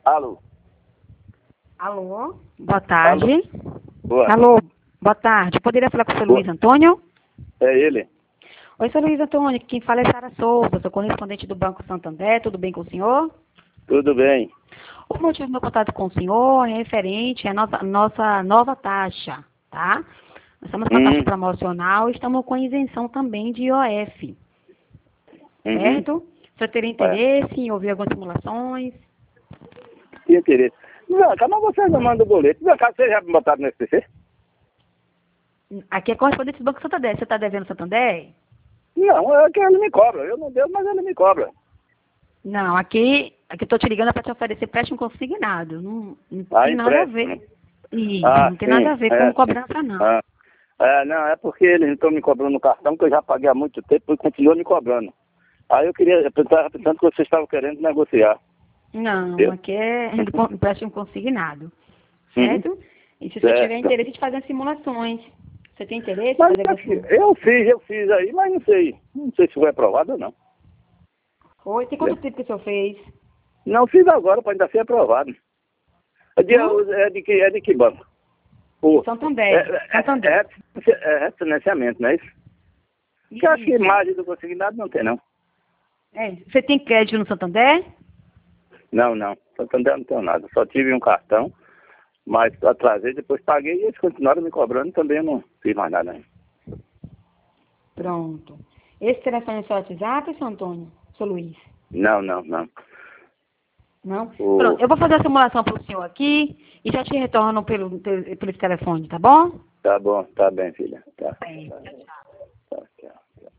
Alô? Alô? Boa tarde. Boa. Alô? Boa tarde. Poderia falar com o seu Boa. Luiz Antônio? É ele? Oi, seu Luiz Antônio. Quem fala é Sara Souza. Sou correspondente do Banco Santander. Tudo bem com o senhor? Tudo bem. O motivo do meu contato com o senhor é referente à nossa nova taxa, tá? Nós estamos com a taxa promocional e estamos com isenção também de IOF, certo? O senhor teria interesse em ouvir algumas simulações? Que interesse. Não, mas vocês não mandam o boleto. Não, cara, vocês já me botaram no SPC? Aqui é correspondente do Banco Santander. Você está devendo Santander? Não, é que ele me cobra. Eu não devo, mas ele me cobra. Não, aqui estou te ligando para te oferecer empréstimo consignado. Não tem nada a ver. Isso, não tem nada a ver com cobrança, não. Não, é porque eles estão me cobrando no cartão que eu já paguei há muito tempo e continuam me cobrando. Aí eu estava pensando que vocês estavam querendo negociar. Não, aqui é empréstimo consignado, certo? E se você tiver interesse de fazer simulações, você tem interesse? Mas eu fiz aí, mas não sei se foi aprovado ou não. Foi? Tem quanto tempo que o senhor fez? Não fiz agora, para ainda ser aprovado. É de que banco? Santander. Santander. É refinanciamento, não é isso? Porque eu acho que margem do consignado não tem, não. Você tem crédito no Santander? Não. Santander não tenho nada. Só tive um cartão, mas atrasei, depois paguei e eles continuaram me cobrando. Também eu não fiz mais nada, né? Pronto. Esse telefone é o seu WhatsApp, seu Antônio? Seu Luiz? Não. Não? Pronto, eu vou fazer a simulação para o senhor aqui e já te retorno pelo esse telefone, tá bom? Tá bom, tá bem, filha. Tá. Tchau.